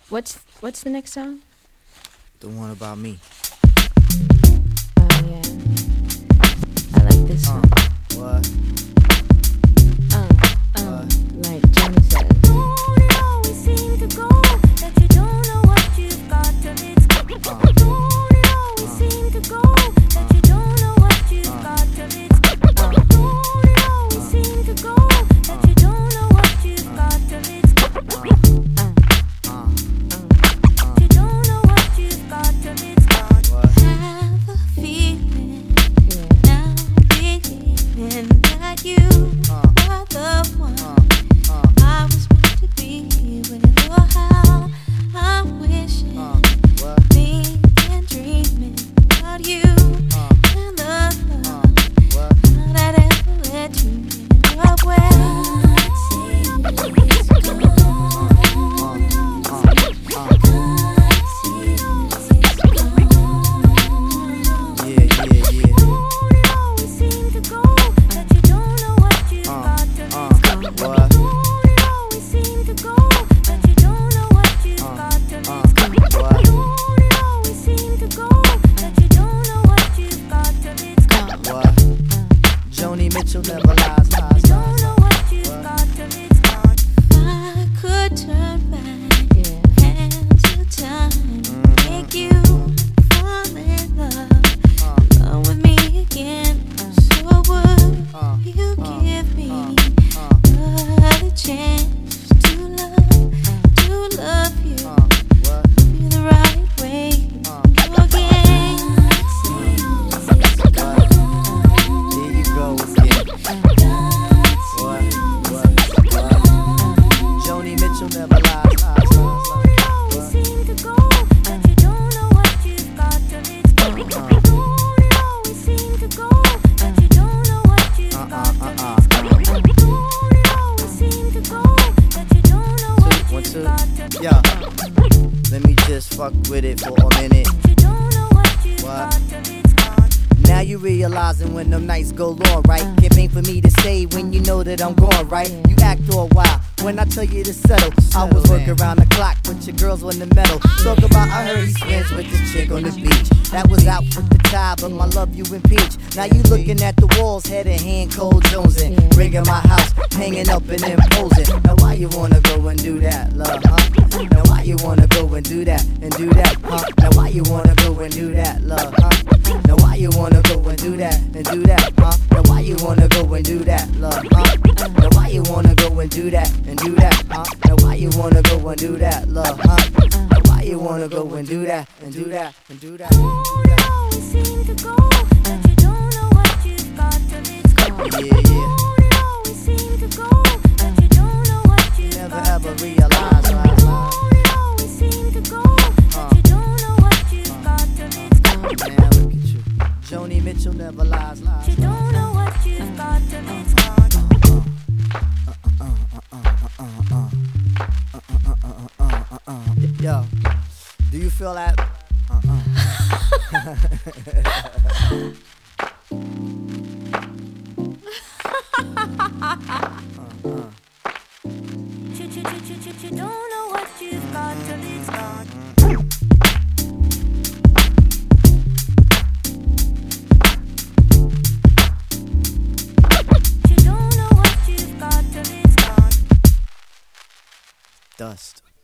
What's the next song? The one about me. Oh yeah, I like this one. What? Like Johnny said. Don't it always seem to go that you don't know what you've got till it's gone? Don't it always seem to go that you don't know what you've got till it's gone? Don't it always seem to go that you don't know what you've got till it's gone? You don't know what you've got till it's gone. Have a feeling now, believing that you are the one. I was meant to be with, or how I'm wishing, thinking, dreaming about you and the love that ever let you in your way. Mitchell never lies, lies, Don't know what you've got till it's gone. I could turn back hands to time, make you fall in love with me again. So would you give me another chance to love you the right way again? Here you go again. Joni Mitchell never lies, lies, Don't always seem to go that you don't know what you've got till it's gone. Don't always seem to go that you don't know what you've got till it's gone. Don't always seem to go that you don't know what you've got till it's gone. Let me just fuck with it for a minute. You don't know what you've got till it's gone. Now you realizing when them nights go long, right? It ain't for me to say when you know that I'm gone, right? You act all wild when I tell you to settle. I was working around the clock, but your girls on the metal. Talk about I heard he spends with this chick on the beach. That was out with the tie, but my love you impeach. Now you looking at the walls, head in hand, cold jonesing. Rigging my house, hanging up and imposing. Now why you wanna go and do that, love, huh? Now why you wanna go and do that, huh? Now why you wanna go and do that, love, huh? Now why you wanna go and do that, huh? Now why you wanna go and do that, love, huh? Now why you wanna go and do that, huh? Now why you wanna go and do that, love, huh? Now why you wanna go and do that, do that. Don't always seem to go that you don't know what you've got till it's gone. Don't always seem to go that you don't know what you've Never got ever till it's realize, gone. Don't always seem to go that you don't know what you've got till it's gone. Man, look at you. Joni Mitchell never lies, lies. You don't know what you've got till it's gone. Yo, do you feel that? You don't know what you've got till it's gone. You don't know what you've got till it's gone. Dust.